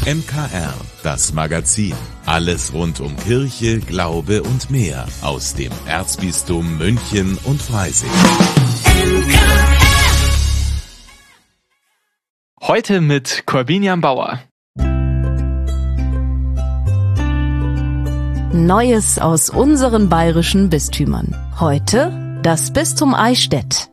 MKR, das Magazin. Alles rund um Kirche, Glaube und mehr aus dem Erzbistum München und Freising. Heute mit Corbinian Bauer. Neues aus unseren bayerischen Bistümern. Heute das Bistum Eichstätt.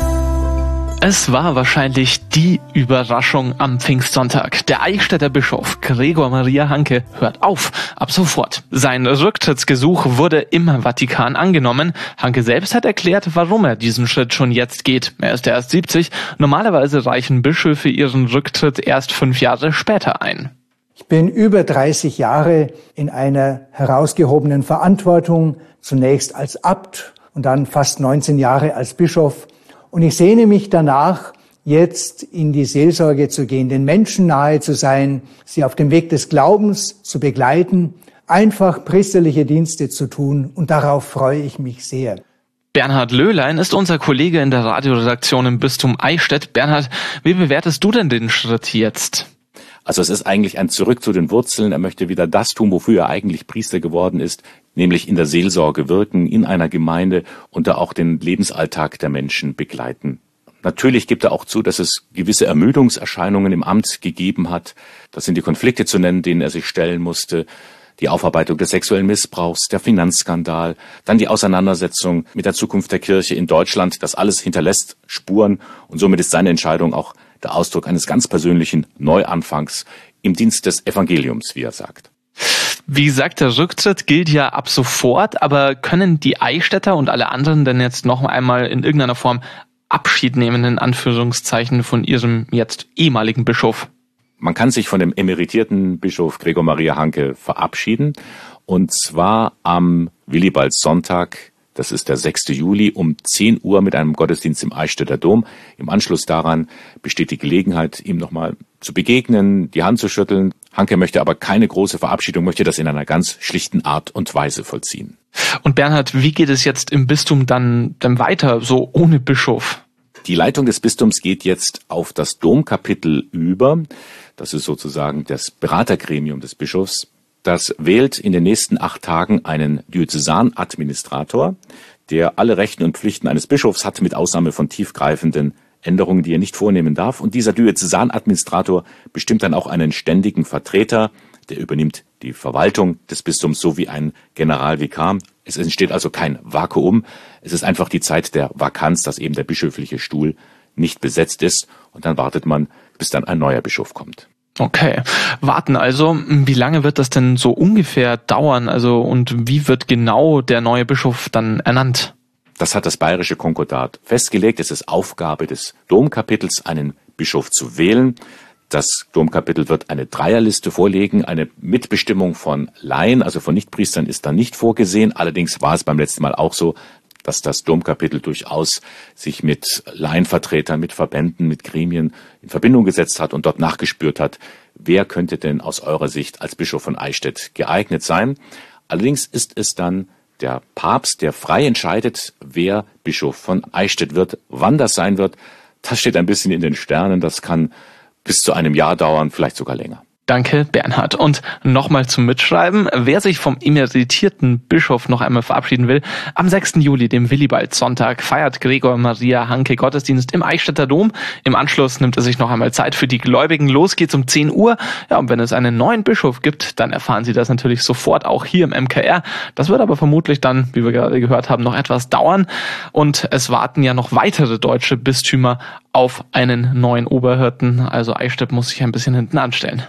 Es war wahrscheinlich die Überraschung am Pfingstsonntag. Der Eichstätter Bischof Gregor Maria Hanke hört auf, ab sofort. Sein Rücktrittsgesuch wurde im Vatikan angenommen. Hanke selbst hat erklärt, warum er diesen Schritt schon jetzt geht. Er ist erst 70. Normalerweise reichen Bischöfe ihren Rücktritt erst 5 Jahre später ein. Ich bin über 30 Jahre in einer herausgehobenen Verantwortung, zunächst als Abt und dann fast 19 Jahre als Bischof. Und ich sehne mich danach, jetzt in die Seelsorge zu gehen, den Menschen nahe zu sein, sie auf dem Weg des Glaubens zu begleiten, einfach priesterliche Dienste zu tun. Und darauf freue ich mich sehr. Bernhard Löhlein ist unser Kollege in der Radioredaktion im Bistum Eichstätt. Bernhard, wie bewertest du denn den Schritt jetzt? Also es ist eigentlich ein Zurück zu den Wurzeln. Er möchte wieder das tun, wofür er eigentlich Priester geworden ist, nämlich in der Seelsorge wirken, in einer Gemeinde und da auch den Lebensalltag der Menschen begleiten. Natürlich gibt er auch zu, dass es gewisse Ermüdungserscheinungen im Amt gegeben hat. Das sind die Konflikte zu nennen, denen er sich stellen musste. Die Aufarbeitung des sexuellen Missbrauchs, der Finanzskandal, dann die Auseinandersetzung mit der Zukunft der Kirche in Deutschland. Das alles hinterlässt Spuren und somit ist seine Entscheidung auch der Ausdruck eines ganz persönlichen Neuanfangs im Dienst des Evangeliums, wie er sagt. Wie gesagt, der Rücktritt gilt ja ab sofort, aber können die Eichstätter und alle anderen denn jetzt noch einmal in irgendeiner Form Abschied nehmen, in Anführungszeichen, von ihrem jetzt ehemaligen Bischof? Man kann sich von dem emeritierten Bischof Gregor Maria Hanke verabschieden, und zwar am Willibaldssonntag. Das ist der 6. Juli um 10 Uhr mit einem Gottesdienst im Eichstätter Dom. Im Anschluss daran besteht die Gelegenheit, ihm nochmal zu begegnen, die Hand zu schütteln. Hanke möchte aber keine große Verabschiedung, möchte das in einer ganz schlichten Art und Weise vollziehen. Und Bernhard, wie geht es jetzt im Bistum dann weiter, so ohne Bischof? Die Leitung des Bistums geht jetzt auf das Domkapitel über. Das ist sozusagen das Beratergremium des Bischofs. Das wählt in den nächsten 8 Tagen einen Diözesanadministrator, der alle Rechten und Pflichten eines Bischofs hat, mit Ausnahme von tiefgreifenden Änderungen, die er nicht vornehmen darf. Und dieser Diözesanadministrator bestimmt dann auch einen ständigen Vertreter, der übernimmt die Verwaltung des Bistums so wie ein Generalvikar. Es entsteht also kein Vakuum. Es ist einfach die Zeit der Vakanz, dass eben der bischöfliche Stuhl nicht besetzt ist. Und dann wartet man, bis dann ein neuer Bischof kommt. Okay, warten also. Wie lange wird das denn so ungefähr dauern? Also, und wie wird genau der neue Bischof dann ernannt? Das hat das Bayerische Konkordat festgelegt. Es ist Aufgabe des Domkapitels, einen Bischof zu wählen. Das Domkapitel wird eine Dreierliste vorlegen. Eine Mitbestimmung von Laien, also von Nichtpriestern, ist da nicht vorgesehen. Allerdings war es beim letzten Mal auch so, dass das Domkapitel durchaus sich mit Laienvertretern, mit Verbänden, mit Gremien in Verbindung gesetzt hat und dort nachgespürt hat, wer könnte denn aus eurer Sicht als Bischof von Eichstätt geeignet sein. Allerdings ist es dann der Papst, der frei entscheidet, wer Bischof von Eichstätt wird. Wann das sein wird, das steht ein bisschen in den Sternen. Das kann bis zu einem Jahr dauern, vielleicht sogar länger. Danke, Bernhard. Und nochmal zum Mitschreiben. Wer sich vom emeritierten Bischof noch einmal verabschieden will, am 6. Juli, dem Willibaldssonntag, feiert Gregor Maria Hanke Gottesdienst im Eichstätter Dom. Im Anschluss nimmt er sich noch einmal Zeit für die Gläubigen. Los geht's um 10 Uhr. Ja, und wenn es einen neuen Bischof gibt, dann erfahren Sie das natürlich sofort auch hier im MKR. Das wird aber vermutlich dann, wie wir gerade gehört haben, noch etwas dauern. Und es warten ja noch weitere deutsche Bistümer auf einen neuen Oberhirten. Also Eichstätt muss sich ein bisschen hinten anstellen.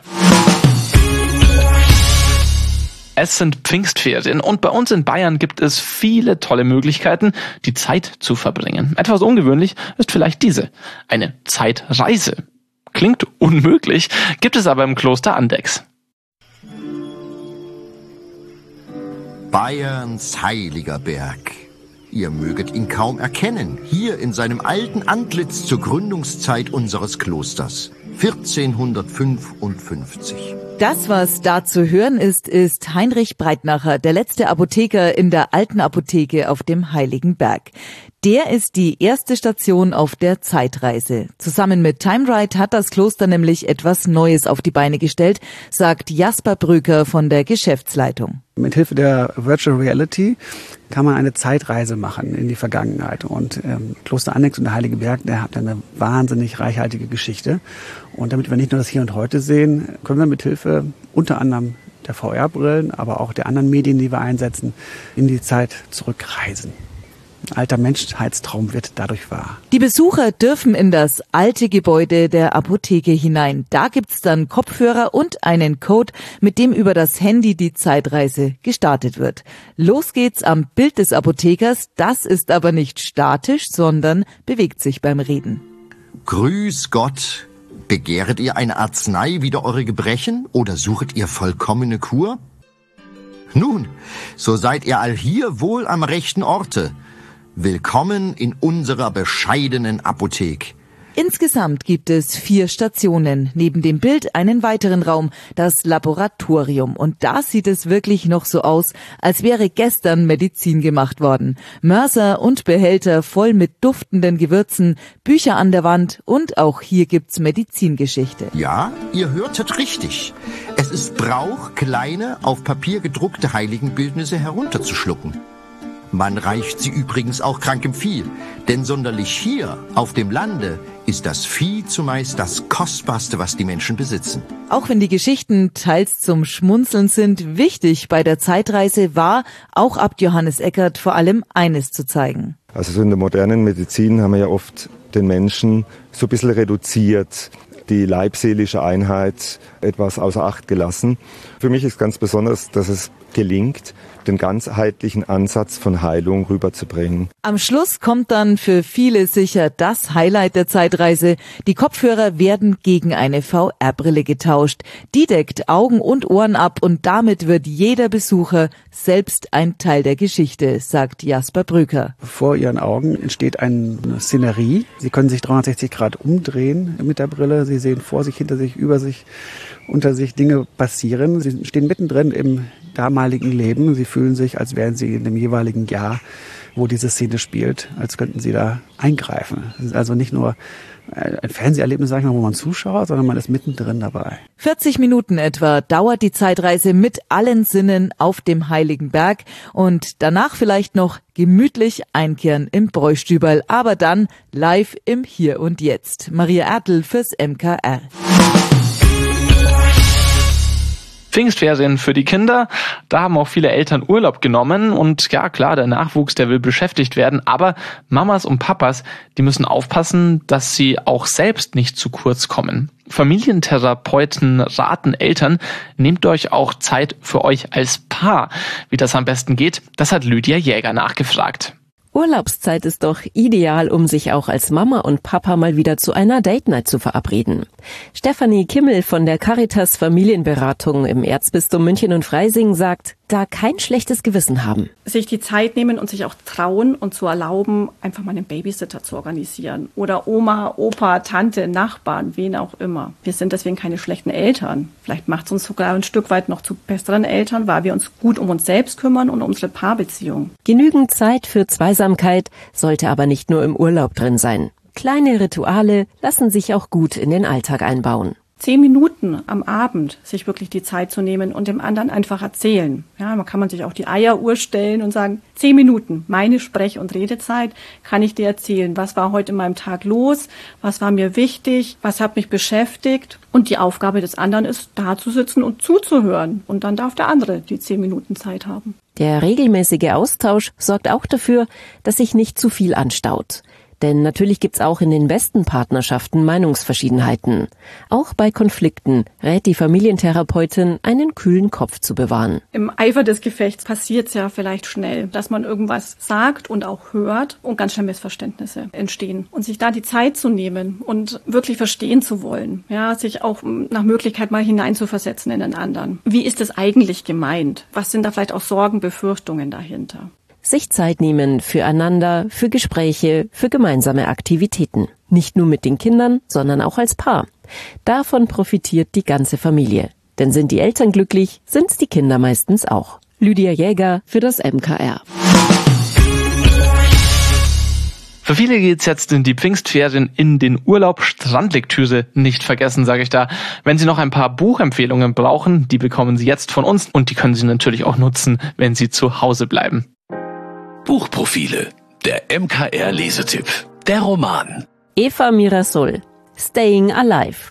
Es sind Pfingstferien und bei uns in Bayern gibt es viele tolle Möglichkeiten, die Zeit zu verbringen. Etwas ungewöhnlich ist vielleicht diese: eine Zeitreise. Klingt unmöglich, gibt es aber im Kloster Andechs. Bayerns heiliger Berg. Ihr möget ihn kaum erkennen, hier in seinem alten Antlitz zur Gründungszeit unseres Klosters, 1455. Das, was da zu hören ist, ist Heinrich Breitnacher, der letzte Apotheker in der alten Apotheke auf dem Heiligen Berg. Der ist die erste Station auf der Zeitreise. Zusammen mit TimeRide hat das Kloster nämlich etwas Neues auf die Beine gestellt, sagt Jasper Brüker von der Geschäftsleitung. Mithilfe der Virtual Reality kann man eine Zeitreise machen in die Vergangenheit. Und Kloster Annex und der Heilige Berg, der hat eine wahnsinnig reichhaltige Geschichte. Und damit wir nicht nur das Hier und Heute sehen, können wir mithilfe unter anderem der VR-Brillen, aber auch der anderen Medien, die wir einsetzen, in die Zeit zurückreisen. Ein alter Menschheitstraum wird dadurch wahr. Die Besucher dürfen in das alte Gebäude der Apotheke hinein. Da gibt's dann Kopfhörer und einen Code, mit dem über das Handy die Zeitreise gestartet wird. Los geht's am Bild des Apothekers. Das ist aber nicht statisch, sondern bewegt sich beim Reden. Grüß Gott. Begehret ihr eine Arznei wider eure Gebrechen oder suchet ihr vollkommene Kur? Nun, so seid ihr allhier wohl am rechten Orte. Willkommen in unserer bescheidenen Apotheke. Insgesamt gibt es 4 Stationen. Neben dem Bild einen weiteren Raum, das Laboratorium. Und da sieht es wirklich noch so aus, als wäre gestern Medizin gemacht worden. Mörser und Behälter voll mit duftenden Gewürzen, Bücher an der Wand und auch hier gibt's Medizingeschichte. Ja, ihr hörtet richtig. Es ist Brauch, kleine, auf Papier gedruckte Heiligenbildnisse herunterzuschlucken. Man reicht sie übrigens auch krankem Vieh, denn sonderlich hier auf dem Lande ist das Vieh zumeist das Kostbarste, was die Menschen besitzen. Auch wenn die Geschichten teils zum Schmunzeln sind, wichtig bei der Zeitreise war, auch Abt Johannes Eckert vor allem eines zu zeigen. Also so in der modernen Medizin haben wir ja oft den Menschen so ein bisschen reduziert, die leibseelische Einheit etwas außer Acht gelassen. Für mich ist ganz besonders, dass es gelingt, den ganzheitlichen Ansatz von Heilung rüberzubringen. Am Schluss kommt dann für viele sicher das Highlight der Zeitreise. Die Kopfhörer werden gegen eine VR-Brille getauscht. Die deckt Augen und Ohren ab und damit wird jeder Besucher selbst ein Teil der Geschichte, sagt Jasper Brüker. Vor Ihren Augen entsteht eine Szenerie. Sie können sich 360 Grad umdrehen mit der Brille. Sie sehen vor sich, hinter sich, über sich, unter sich Dinge passieren. Sie stehen mittendrin im damaligen Leben. Sie fühlen sich, als wären sie in dem jeweiligen Jahr, wo diese Szene spielt, als könnten sie da eingreifen. Es ist also nicht nur ein Fernseherlebnis, sag ich mal, wo man zuschaut, sondern man ist mittendrin dabei. 40 Minuten etwa dauert die Zeitreise mit allen Sinnen auf dem Heiligen Berg und danach vielleicht noch gemütlich einkehren im Bräustüberl, aber dann live im Hier und Jetzt. Maria Ertl fürs MKR. Pfingstferien für die Kinder, da haben auch viele Eltern Urlaub genommen und ja klar, der Nachwuchs, der will beschäftigt werden, aber Mamas und Papas, die müssen aufpassen, dass sie auch selbst nicht zu kurz kommen. Familientherapeuten raten Eltern, nehmt euch auch Zeit für euch als Paar. Wie das am besten geht, das hat Lydia Jäger nachgefragt. Urlaubszeit ist doch ideal, um sich auch als Mama und Papa mal wieder zu einer Date-Night zu verabreden. Stefanie Kimmel von der Caritas Familienberatung im Erzbistum München und Freising sagt, da kein schlechtes Gewissen haben. Sich die Zeit nehmen und sich auch trauen und zu erlauben, einfach mal einen Babysitter zu organisieren. Oder Oma, Opa, Tante, Nachbarn, wen auch immer. Wir sind deswegen keine schlechten Eltern. Vielleicht macht es uns sogar ein Stück weit noch zu besseren Eltern, weil wir uns gut um uns selbst kümmern und um unsere Paarbeziehung. Genügend Zeit für Zweisamkeit sollte aber nicht nur im Urlaub drin sein. Kleine Rituale lassen sich auch gut in den Alltag einbauen. 10 Minuten am Abend sich wirklich die Zeit zu nehmen und dem anderen einfach erzählen. Ja, man kann sich auch die Eieruhr stellen und sagen, 10 Minuten, meine Sprech- und Redezeit, kann ich dir erzählen, was war heute in meinem Tag los, was war mir wichtig, was hat mich beschäftigt. Und die Aufgabe des anderen ist, da zu sitzen und zuzuhören. Und dann darf der andere die 10 Minuten Zeit haben. Der regelmäßige Austausch sorgt auch dafür, dass sich nicht zu viel anstaut. Denn natürlich gibt's auch in den besten Partnerschaften Meinungsverschiedenheiten. Auch bei Konflikten rät die Familientherapeutin, einen kühlen Kopf zu bewahren. Im Eifer des Gefechts passiert's ja vielleicht schnell, dass man irgendwas sagt und auch hört und ganz schnell Missverständnisse entstehen. Und sich da die Zeit zu nehmen und wirklich verstehen zu wollen, ja, sich auch nach Möglichkeit mal hineinzuversetzen in den anderen. Wie ist es eigentlich gemeint? Was sind da vielleicht auch Sorgen, Befürchtungen dahinter? Sich Zeit nehmen füreinander, für Gespräche, für gemeinsame Aktivitäten. Nicht nur mit den Kindern, sondern auch als Paar. Davon profitiert die ganze Familie. Denn sind die Eltern glücklich, sind's die Kinder meistens auch. Lydia Jäger für das MKR. Für viele geht's jetzt in die Pfingstferien in den Urlaub. Strandlektüre nicht vergessen, sage ich da. Wenn Sie noch ein paar Buchempfehlungen brauchen, die bekommen Sie jetzt von uns und die können Sie natürlich auch nutzen, wenn Sie zu Hause bleiben. Buchprofile, der MKR-Lesetipp, der Roman. Eva Mirasol, Staying Alive.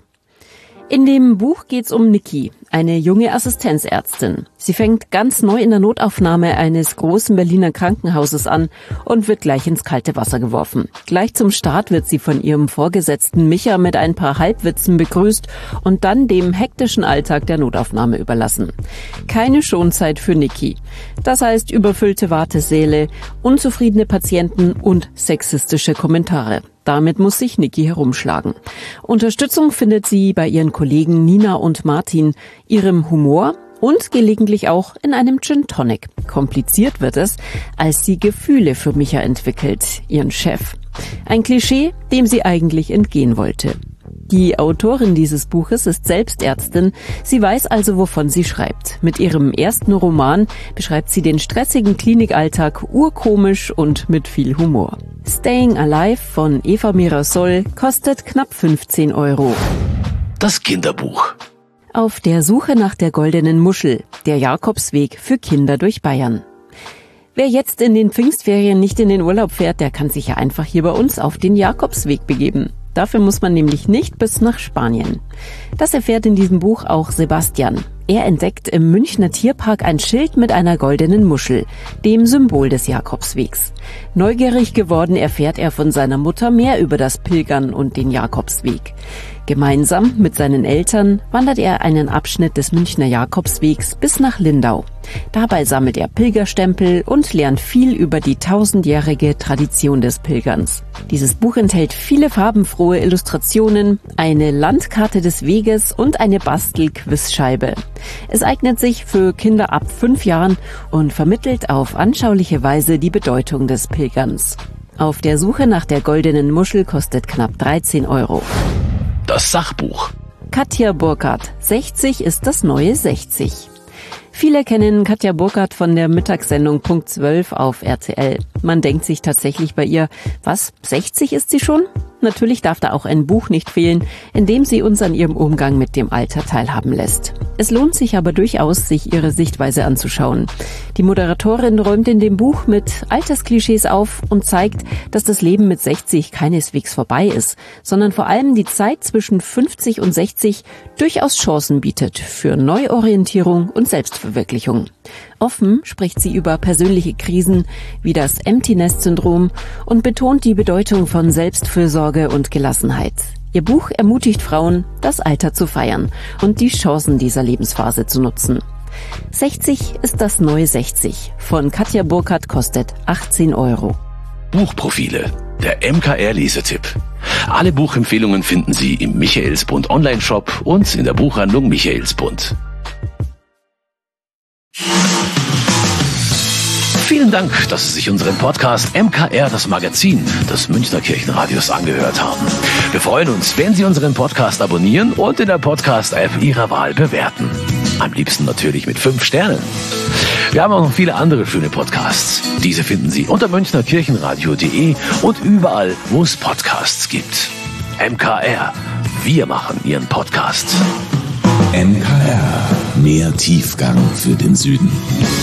In dem Buch geht's um Niki, eine junge Assistenzärztin. Sie fängt ganz neu in der Notaufnahme eines großen Berliner Krankenhauses an und wird gleich ins kalte Wasser geworfen. Gleich zum Start wird sie von ihrem Vorgesetzten Micha mit ein paar Halbwitzen begrüßt und dann dem hektischen Alltag der Notaufnahme überlassen. Keine Schonzeit für Niki. Das heißt überfüllte Wartesäle, unzufriedene Patienten und sexistische Kommentare. Damit muss sich Niki herumschlagen. Unterstützung findet sie bei ihren Kollegen Nina und Martin, ihrem Humor und gelegentlich auch in einem Gin Tonic. Kompliziert wird es, als sie Gefühle für Micha entwickelt, ihren Chef. Ein Klischee, dem sie eigentlich entgehen wollte. Die Autorin dieses Buches ist selbst Ärztin. Sie weiß also, wovon sie schreibt. Mit ihrem ersten Roman beschreibt sie den stressigen Klinikalltag urkomisch und mit viel Humor. Staying Alive von Eva Mirasol kostet knapp 15 €. Das Kinderbuch. Auf der Suche nach der goldenen Muschel, der Jakobsweg für Kinder durch Bayern. Wer jetzt in den Pfingstferien nicht in den Urlaub fährt, der kann sich ja einfach hier bei uns auf den Jakobsweg begeben. Dafür muss man nämlich nicht bis nach Spanien. Das erfährt in diesem Buch auch Sebastian. Er entdeckt im Münchner Tierpark ein Schild mit einer goldenen Muschel, dem Symbol des Jakobswegs. Neugierig geworden erfährt er von seiner Mutter mehr über das Pilgern und den Jakobsweg. Gemeinsam mit seinen Eltern wandert er einen Abschnitt des Münchner Jakobswegs bis nach Lindau. Dabei sammelt er Pilgerstempel und lernt viel über die 1000-jährige Tradition des Pilgerns. Dieses Buch enthält viele farbenfrohe Illustrationen, eine Landkarte des Weges und eine Bastel-Quizscheibe. Es eignet sich für Kinder ab 5 Jahren und vermittelt auf anschauliche Weise die Bedeutung des Pilgerns. Auf der Suche nach der goldenen Muschel kostet knapp 13 €. Das Sachbuch. Katja Burkhardt, 60 ist das neue 60. Viele kennen Katja Burkhardt von der Mittagssendung Punkt 12 auf RTL. Man denkt sich tatsächlich bei ihr, was, 60 ist sie schon? Natürlich darf da auch ein Buch nicht fehlen, in dem sie uns an ihrem Umgang mit dem Alter teilhaben lässt. Es lohnt sich aber durchaus, sich ihre Sichtweise anzuschauen. Die Moderatorin räumt in dem Buch mit Altersklischees auf und zeigt, dass das Leben mit 60 keineswegs vorbei ist, sondern vor allem die Zeit zwischen 50 und 60 durchaus Chancen bietet für Neuorientierung und Selbstverwirklichung. Offen spricht sie über persönliche Krisen wie das Empty-Nest-Syndrom und betont die Bedeutung von Selbstfürsorge und Gelassenheit. Ihr Buch ermutigt Frauen, das Alter zu feiern und die Chancen dieser Lebensphase zu nutzen. 60 ist das neue 60 von Katja Burkhardt kostet 18 €. Buchprofile, der MKR-Lesetipp. Alle Buchempfehlungen finden Sie im Michaelsbund Online-Shop und in der Buchhandlung Michaelsbund. Vielen Dank, dass Sie sich unseren Podcast MKR, das Magazin des Münchner Kirchenradios, angehört haben. Wir freuen uns, wenn Sie unseren Podcast abonnieren und in der Podcast-App Ihrer Wahl bewerten. Am liebsten natürlich mit 5 Sternen. Wir haben auch noch viele andere schöne Podcasts. Diese finden Sie unter münchnerkirchenradio.de und überall, wo es Podcasts gibt. MKR, wir machen Ihren Podcast. MKR, mehr Tiefgang für den Süden.